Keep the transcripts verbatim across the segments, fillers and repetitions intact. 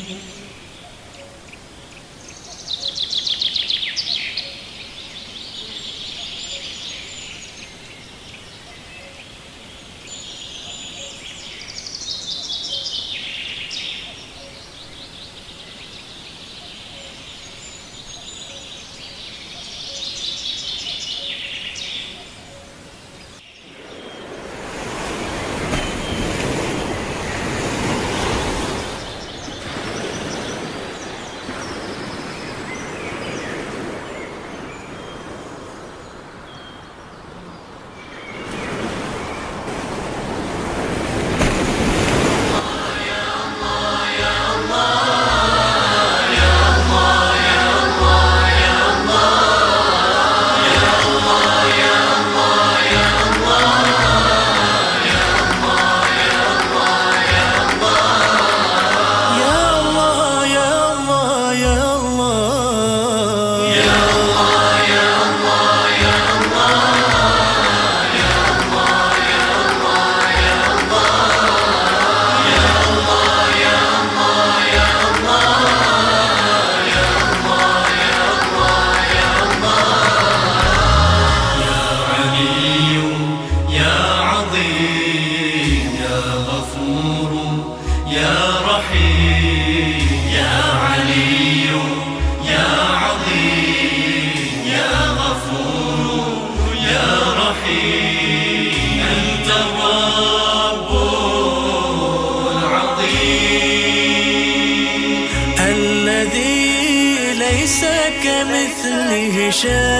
ليس كمثله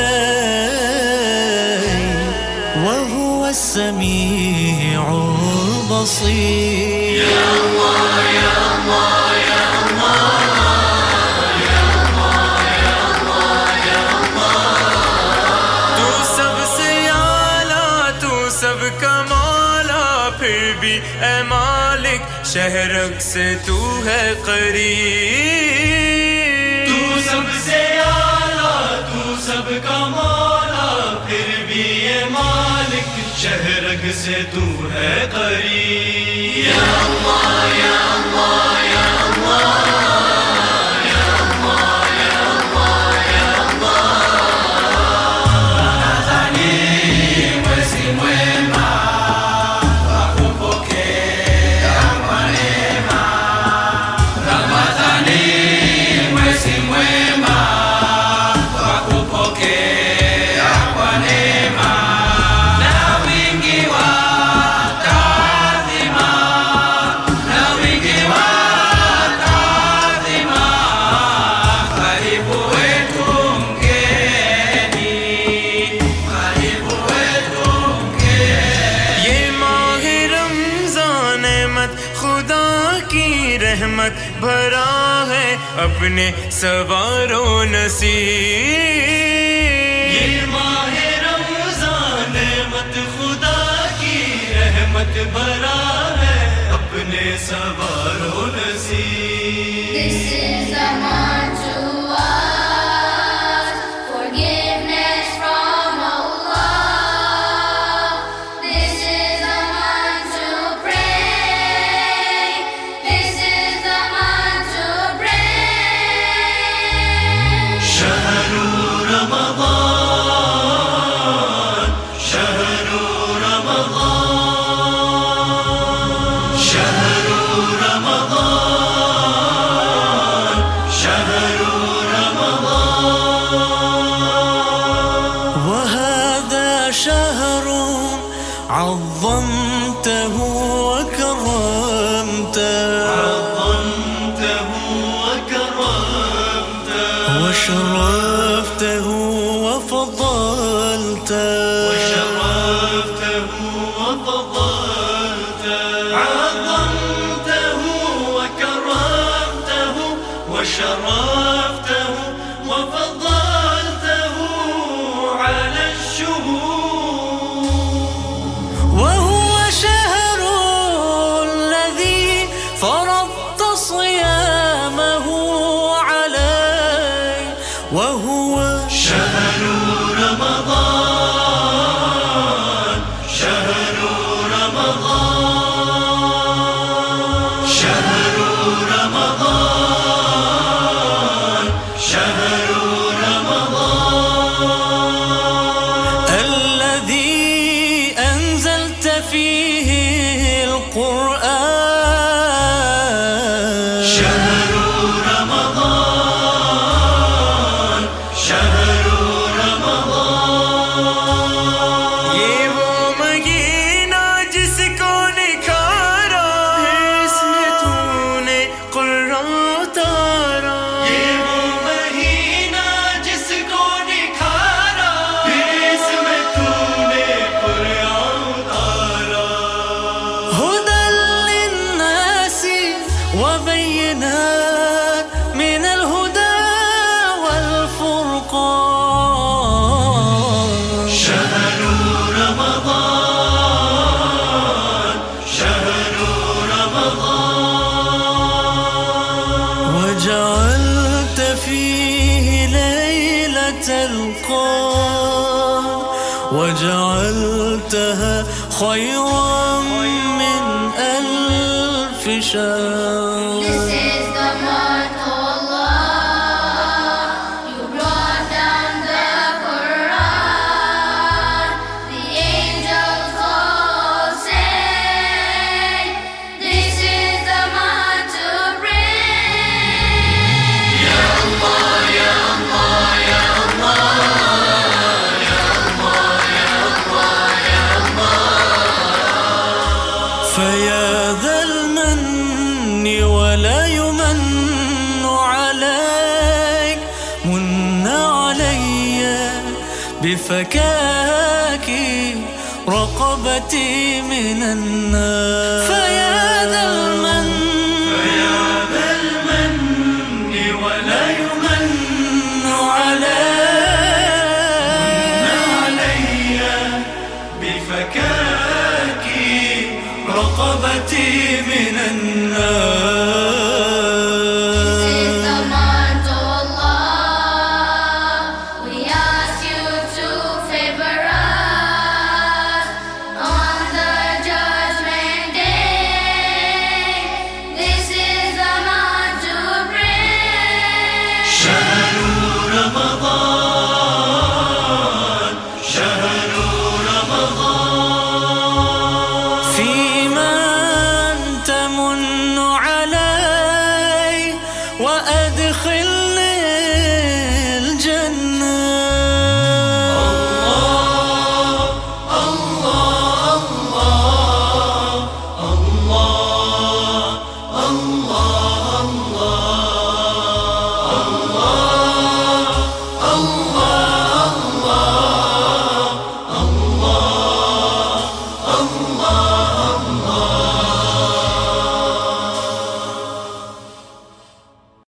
شيء وهو السميع البصير. يا الله يا الله يا الله يا الله يا الله يا الله। तू सबसे आला तू सब कमाला फिर भी ऐ मालिक शहरक से तू है करीब। तू सबसे आला तू सब कमाला फिर भी ऐ मालिक शहरक से तू है करीब। या अल्लाह या अल्लाह या अल्लाह या अल्लाह या अल्लाह या अल्लाह। Ramadhani mwezi mwema wa kupokea kwa neema. Ramadhani mwezi mwema wa kupokea kwa neema na wingi wa taadhima na wingi wa taadhima. Karibu wetu mgeni, karibu wetu mgeni। ये माह रमज़ान नेमत खुदा की रहमत भरा है अपने सवारो नसीब। ये माह रमज़ान नेमत खुदा की रहमत भरा है अपने सवारो नसीब। This is a month to ask forgiveness from Allah. This is a month to pray. This is a month to pray. شهر رمضان شهر رمضان شهر رمضان شهر رمضان وهذا شهر عظمته وكرمته عظمته وكرمته وشرفته وفضلته وشرفته وفضلته عظمته وكرمته وشرفته وفضلته على الشهور. وهو شهر الذي فرضت صيامه عليه وهو شهر رمضان شهر رمضان شهر رمضان فيه القرآن. شهر رمضان شهر رمضان ये वो महीना जिसको निखारा इसमें तूने कुरान उतारा। ये वो महीना जिसको निखारा इसमें तूने कुरान उतारा। هدى للناس وبينات من الهدى والفرقان. شهر رمضان شهر رمضان وجعلت فيه ليلة القدر وجعلتها خيرا من ألف شهر. This is the month, O Allah. You brought down the Quran. The angels all say, this is the month to pray. Ya Allah Ya Allah Ya Allah Ya Allah Ya Allah Ya Allah. فيا ذا المن ولا يمن عليك من علي بفكاك رقبتي من النار. فيا ذا المن يا ذا المن ولا يمن عليك علي بفكاك رقبتي من النار. This is the month, O Allah. We ask you to favor us on the judgment day. This is the month to pray. شهر رمضان شهر رمضان فيه